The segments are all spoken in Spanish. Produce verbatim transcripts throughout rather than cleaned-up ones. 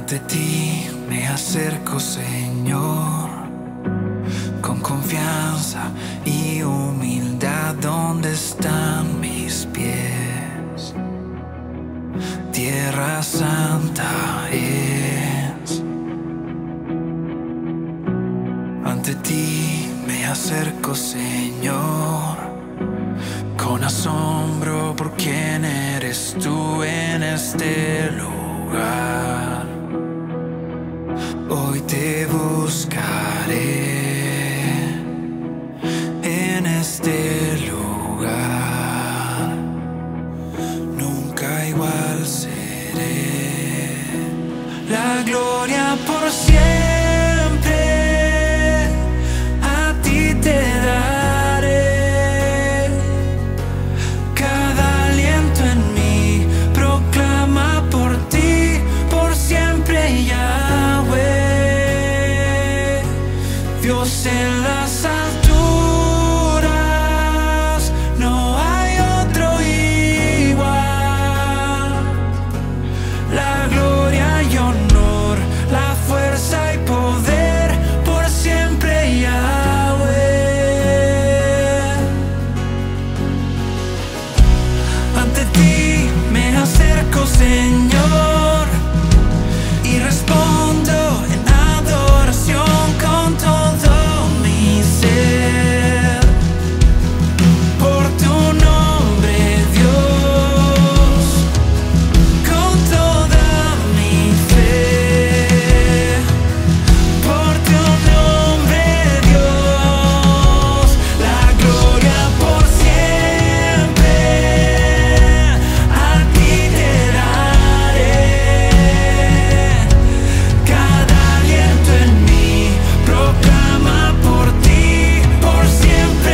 Ante ti me acerco, Señor, con confianza y humildad. ¿Dónde están mis pies? Tierra santa es. Ante ti me acerco, Señor, con asombro por quién eres tú en este lugar. Hoy te buscaré en este lugar. Nunca igual seré. La gloria por siempre a ti te daré. Cada aliento en mí proclama por ti, por siempre, Yahweh. Dios en las alturas, no hay otro igual. La gloria y honor, la fuerza y poder, por siempre, Yahweh. Ante ti me acerco, Señor, y respondo en adoración con todo mi ser. Por tu nombre, Dios, con toda mi fe. Por tu nombre, Dios, la gloria por siempre a ti te daré. Cada aliento en mí proclama por ti, por siempre,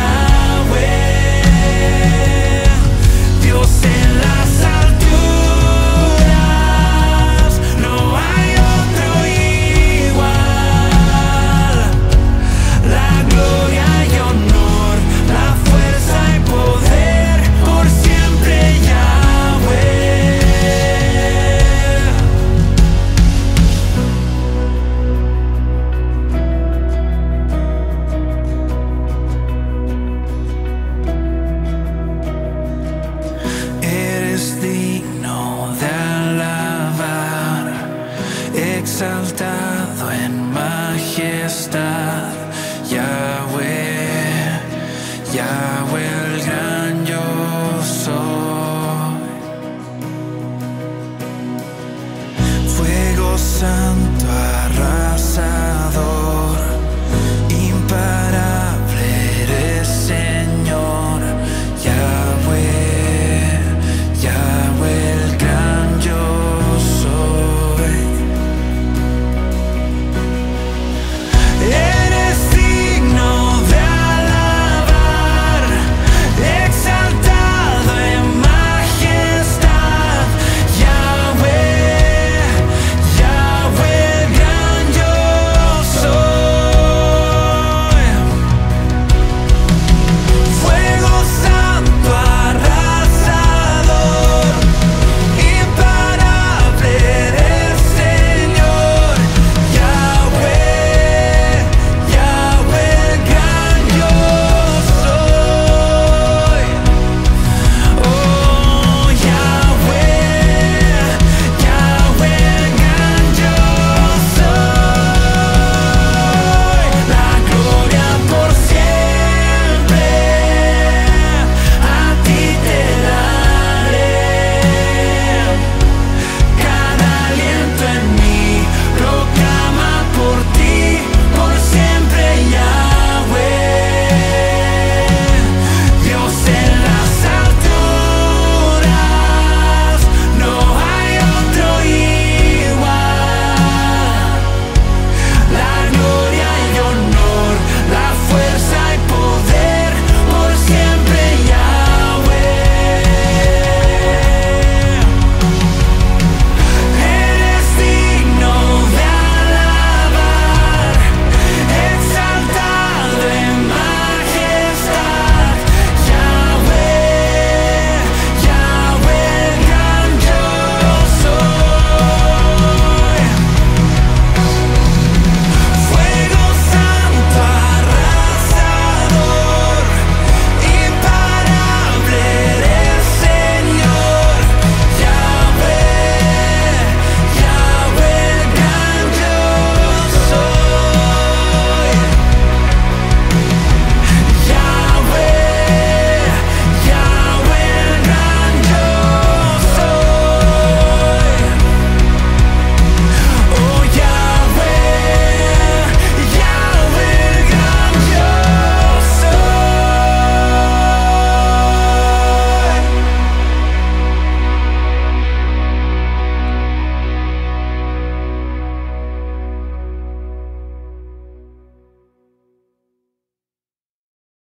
Yahweh. Dios en las alturas, no hay otro igual. La gloria y honor, la fuerza y poder, por siempre, Yahweh. Eres digno de alabar, exaltado en majestad.